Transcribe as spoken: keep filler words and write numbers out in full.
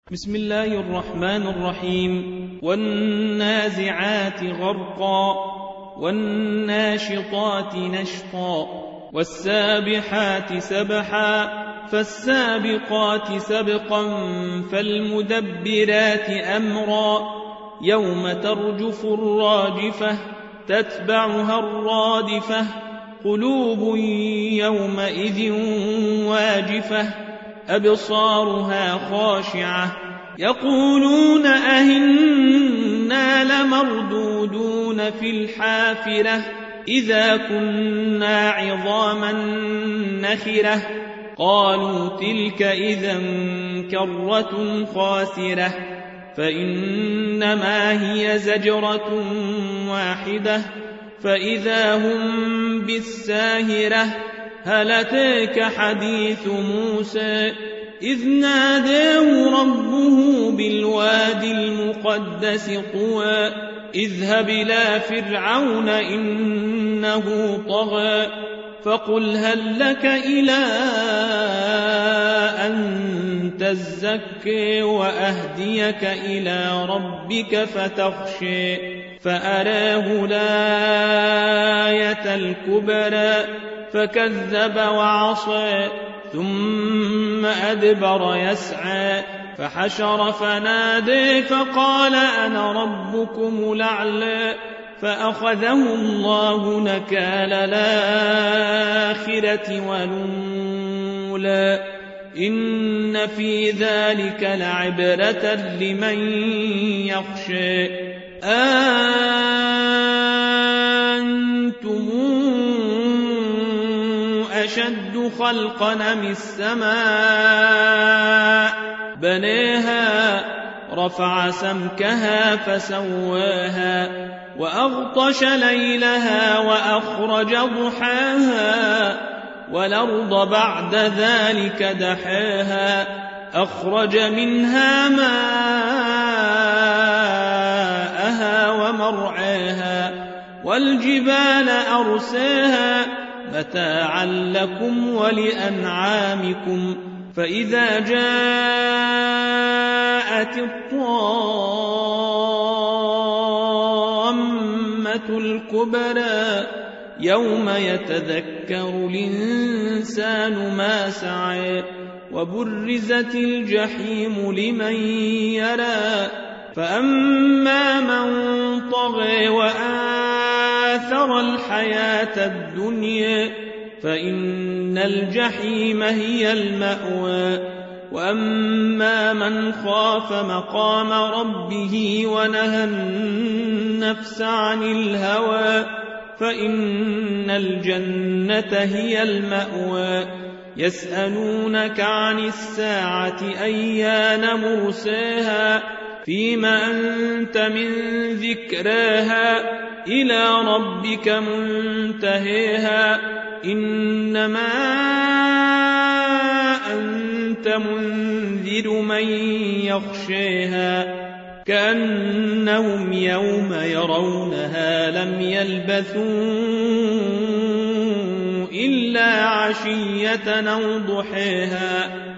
بسم الله الرحمن الرحيم. والنازعات غرقا والناشطات نشطا والسابحات سبحا فالسابقات سبقا فالمدبرات أمرا يوم ترجف الراجفة تتبعها الرادفة قلوب يومئذ واجفة أبصارها خاشعة يقولون أئنا لمردودون في الحافرة إذا كنا عظاما نخرة قالوا تلك إذا كرة خاسرة فإنما هي زجرة واحدة فإذا هم بالساهرة هل أتاك حديث موسى إذ ناداه ربه بالوادي المقدس طوى اذهب إلى فرعون إنه طغى فقل هل لك إلى أن تزكي وأهديك إلى ربك فتخشي فأراه الآية الكبرى فكذب وعصى ثم أدبر يسعى فحشر فنادي فقال أنا ربكم الأعلى فأخذه الله نكال الآخرة والأولى إن في ذلك لعبرة لمن يخشى أنتم أشد خلقا أم السماء بنيها رفع سمكها فسواها وأغطش ليلها وأخرج ضحاها والأرض بعد ذلك دحاها أخرج منها ماءها ومرعاها والجبال أرساها متاعا لكم ولأنعامكم فإذا جاءت الطامة الكبرى يوم يتذكر الإنسان ما سعى وبرزت الجحيم لمن يرى فأما من طغى وآثر الحياة الدنيا فإن الجحيم هي المأوى وأما من خاف مقام ربه ونهى النفس عن الهوى فإن الجنة هي المأوى يسألونك عن الساعة أيان مرساها فيما أنت من ذكراها إلى ربك منتهيها إنما أنت منذر من يخشيها كأنهم يوم يرونها لم يلبثوا إلا عشية أو ضحيها